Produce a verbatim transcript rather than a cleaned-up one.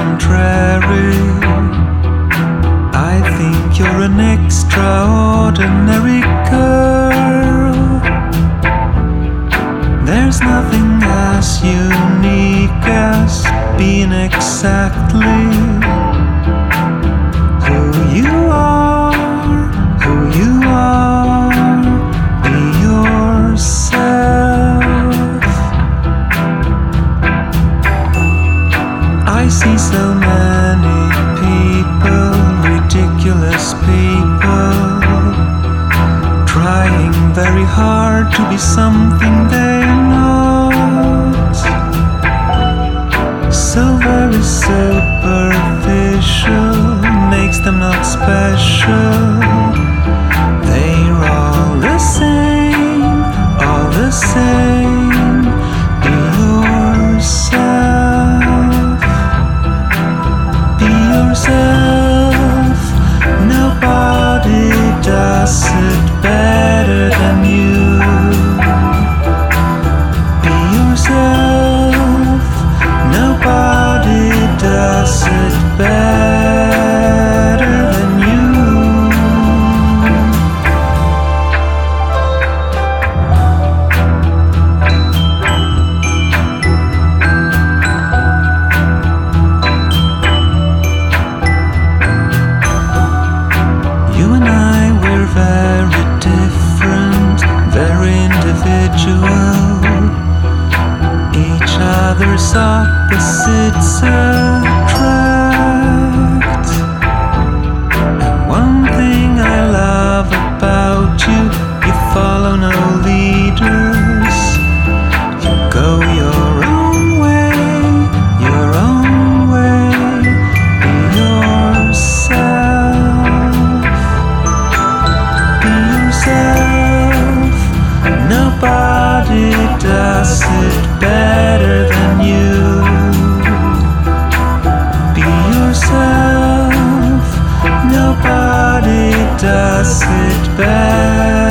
contrary. I think you're an extraordinary girl. There's nothing as unique as being exactly who you are, who you are. Be yourself. I see so many people, ridiculous people, trying very hard to be something they're not. So very superficial, makes them not special. They're all the same, all the same. Be yourself. Be yourself. Nobody does it better than you. Be yourself. Nobody does it better than you. You and I, we're very different, very individual. Each other's opposites attract. And one thing I love about you, you follow no leaders. You go your own way, your own way. Be yourself. Be yourself. Nobody does it better than you. Be yourself. Nobody does it better.